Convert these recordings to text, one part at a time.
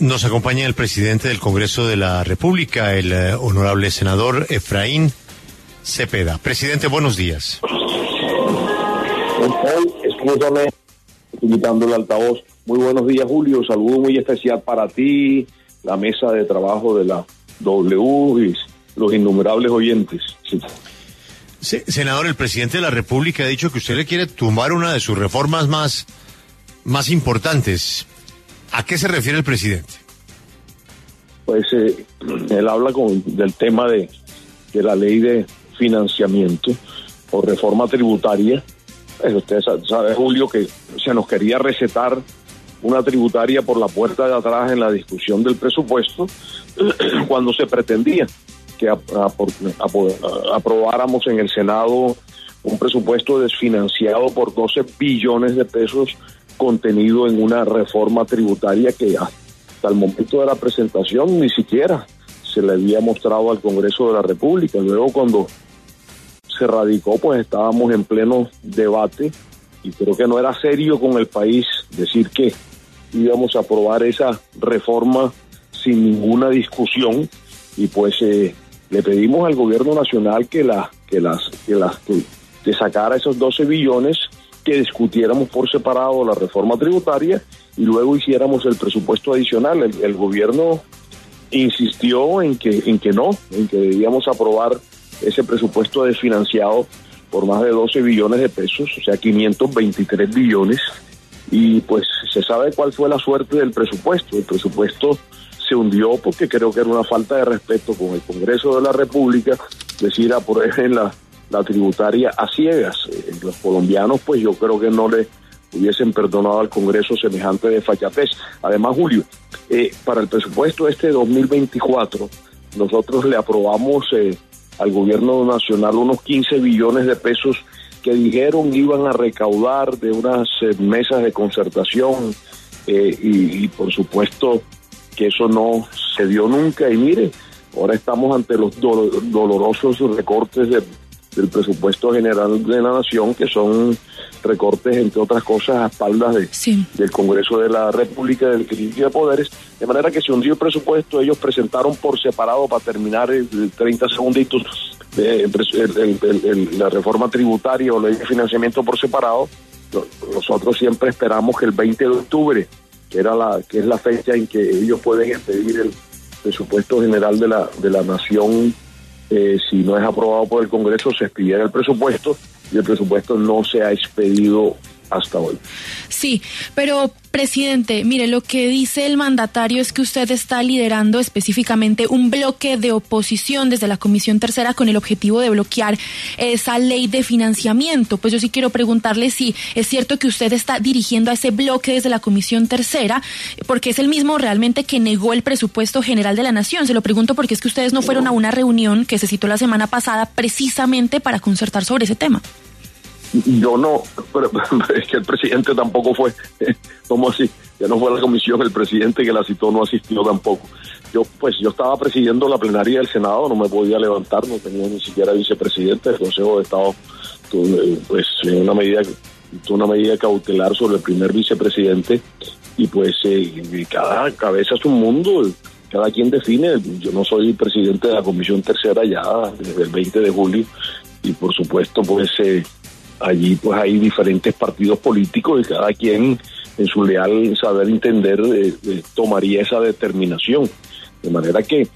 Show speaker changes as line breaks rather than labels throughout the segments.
Nos acompaña el presidente del Congreso de la República, el honorable senador Efraín Cepeda. Presidente, buenos días.
Escúchame, quitando el altavoz. Muy buenos días, Julio. Saludo muy especial para ti, la mesa de trabajo de la W y los innumerables oyentes. Sí.
Senador, el presidente de la República ha dicho que usted le quiere tumbar una de sus reformas más importantes. ¿A qué se refiere el presidente?
Pues él habla del tema de la ley de financiamiento o reforma tributaria. Usted sabe, Julio, que se nos quería recetar una tributaria por la puerta de atrás en la discusión del presupuesto cuando se pretendía que aprobáramos en el Senado un presupuesto desfinanciado por 12 billones de pesos contenido en una reforma tributaria que hasta el momento de la presentación ni siquiera se le había mostrado al Congreso de la República. Luego, cuando se radicó, pues estábamos en pleno debate y creo que no era serio con el país decir que íbamos a aprobar esa reforma sin ninguna discusión, y pues le pedimos al gobierno nacional que sacara esos 12 billones, que discutiéramos por separado la reforma tributaria y luego hiciéramos el presupuesto adicional. El gobierno insistió en que debíamos aprobar ese presupuesto desfinanciado por más de 12 billones de pesos, o sea, 523 billones, y pues se sabe cuál fue la suerte del presupuesto. El presupuesto se hundió porque creo que era una falta de respeto con el Congreso de la República decir aprobar la tributaria a ciegas. Los colombianos, pues yo creo que no le hubiesen perdonado al Congreso semejante desfachatez. Además, Julio, para el presupuesto 2024, nosotros le aprobamos al gobierno nacional unos 15 billones de pesos que dijeron iban a recaudar de unas mesas de concertación, y por supuesto que eso no se dio nunca. Y mire, ahora estamos ante los dolorosos recortes del presupuesto general de la nación, que son recortes, entre otras cosas, a espaldas del Congreso de la República, del equilibrio de poderes, de manera que se hundió el presupuesto. Ellos presentaron por separado, para terminar 30 segunditos, la reforma tributaria o la ley de financiamiento por separado. Nosotros siempre esperamos que el 20 de octubre, que es la fecha en que ellos pueden expedir el presupuesto general de la nación, si no es aprobado por el Congreso, se expidiera el presupuesto, y el presupuesto no se ha expedido hasta hoy.
Sí, pero presidente, mire, lo que dice el mandatario es que usted está liderando específicamente un bloque de oposición desde la Comisión Tercera con el objetivo de bloquear esa ley de financiamiento. Pues yo sí quiero preguntarle si es cierto que usted está dirigiendo a ese bloque desde la Comisión Tercera, porque es el mismo realmente que negó el presupuesto general de la Nación. Se lo pregunto porque es que ustedes no fueron a una reunión que se citó la semana pasada precisamente para concertar sobre ese tema.
Yo no, pero es que el presidente tampoco fue. ¿Cómo así? Ya no fue la comisión, el presidente que la citó no asistió tampoco. Yo estaba presidiendo la plenaria del Senado, no me podía levantar, no tenía ni siquiera vicepresidente. El Consejo de Estado pues una medida cautelar sobre el primer vicepresidente, y pues cada cabeza es un mundo, cada quien define. Yo no soy presidente de la Comisión Tercera ya desde el 20 de julio, y por supuesto pues allí pues hay diferentes partidos políticos y cada quien en su leal saber entender tomaría esa determinación, de manera que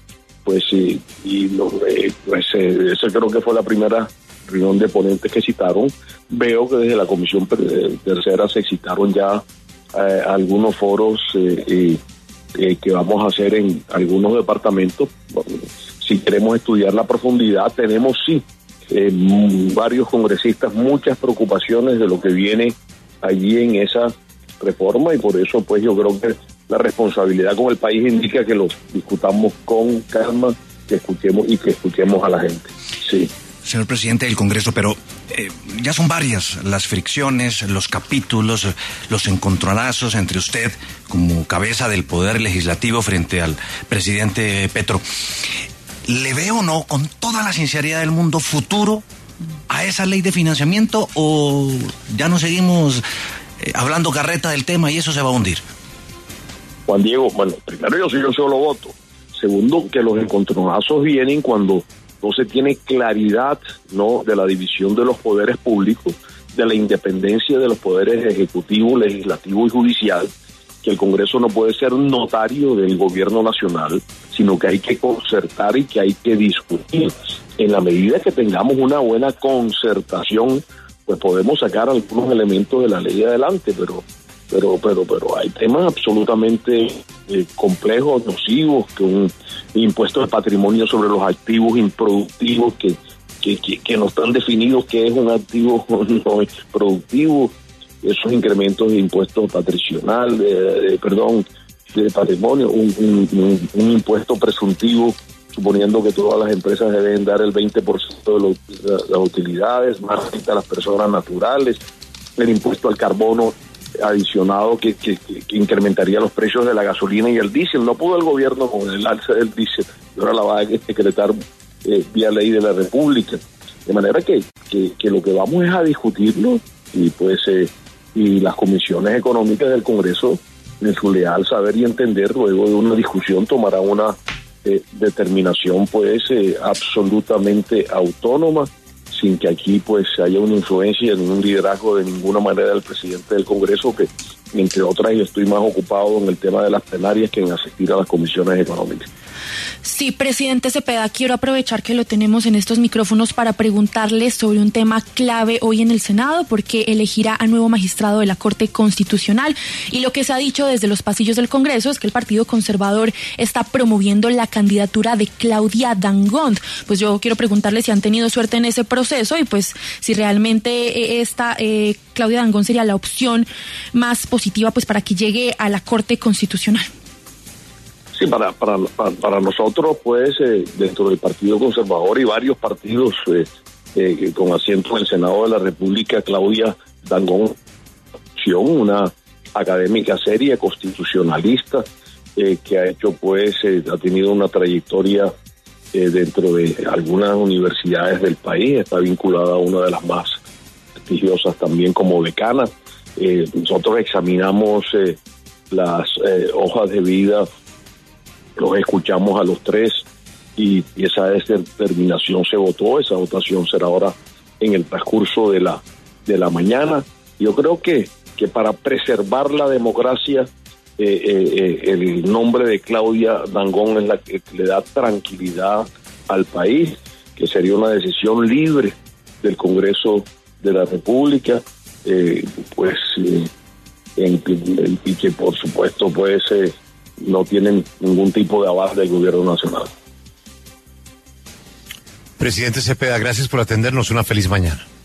esa creo que fue la primera reunión de ponentes que citaron. Veo que desde la Comisión Tercera se citaron ya algunos foros que vamos a hacer en algunos departamentos. Si queremos estudiar la profundidad, tenemos varios congresistas muchas preocupaciones de lo que viene allí en esa reforma, y por eso pues yo creo que la responsabilidad con el país indica que lo discutamos con calma, que escuchemos a la gente. Sí.
Señor presidente del Congreso, pero ya son varias las fricciones, los capítulos, los encontronazos entre usted como cabeza del Poder Legislativo frente al presidente Petro. ¿Le ve o no, con toda la sinceridad del mundo, futuro a esa ley de financiamiento, o ya no seguimos hablando carreta del tema y eso se va a hundir?
Juan Diego, bueno, primero yo solo voto. Segundo, que los encontronazos vienen cuando no se tiene claridad, ¿no?, de la división de los poderes públicos, de la independencia de los poderes ejecutivo, legislativo y judicial, que el Congreso no puede ser notario del gobierno nacional, sino que hay que concertar y que hay que discutir. En la medida que tengamos una buena concertación, pues podemos sacar algunos elementos de la ley adelante, pero hay temas absolutamente complejos, nocivos, que un impuesto de patrimonio sobre los activos improductivos que no están definidos qué es un activo no productivo, esos incrementos de impuestos patricional, de patrimonio, un impuesto presuntivo, suponiendo que todas las empresas deben dar el 20% de las utilidades, más a las personas naturales, el impuesto al carbono adicionado que incrementaría los precios de la gasolina y el diésel. No pudo el gobierno con el alza del diésel, y ahora la va a decretar vía ley de la República. De manera que lo que vamos es a discutirlo, y pues y las comisiones económicas del Congreso, en su leal saber y entender, luego de una discusión tomará una determinación pues absolutamente autónoma, sin que aquí pues haya una influencia ni un liderazgo de ninguna manera del presidente del Congreso, que entre otras yo estoy más ocupado en el tema de las plenarias que en asistir a las comisiones económicas.
Sí, presidente Cepeda, quiero aprovechar que lo tenemos en estos micrófonos para preguntarle sobre un tema clave hoy en el Senado, porque elegirá a nuevo magistrado de la Corte Constitucional, y lo que se ha dicho desde los pasillos del Congreso es que el Partido Conservador está promoviendo la candidatura de Claudia Dangond. Pues yo quiero preguntarle si han tenido suerte en ese proceso y pues si realmente esta Claudia Dangond sería la opción más positiva pues para que llegue a la Corte Constitucional.
Sí, para nosotros, pues, dentro del Partido Conservador y varios partidos con asiento en el Senado de la República, Claudia Dangond, una académica seria, constitucionalista, que ha hecho, pues, ha tenido una trayectoria dentro de algunas universidades del país, está vinculada a una de las más prestigiosas también como decana. Nosotros examinamos las hojas de vida, los escuchamos a los tres y esa determinación se votó. Esa votación será ahora en el transcurso de la mañana. Yo creo que para preservar la democracia, el nombre de Claudia Dangond es la que le da tranquilidad al país, que sería una decisión libre del Congreso de la República, y que por supuesto pues no tienen ningún tipo de aval del gobierno nacional.
Presidente Cepeda, gracias por atendernos. Una feliz mañana.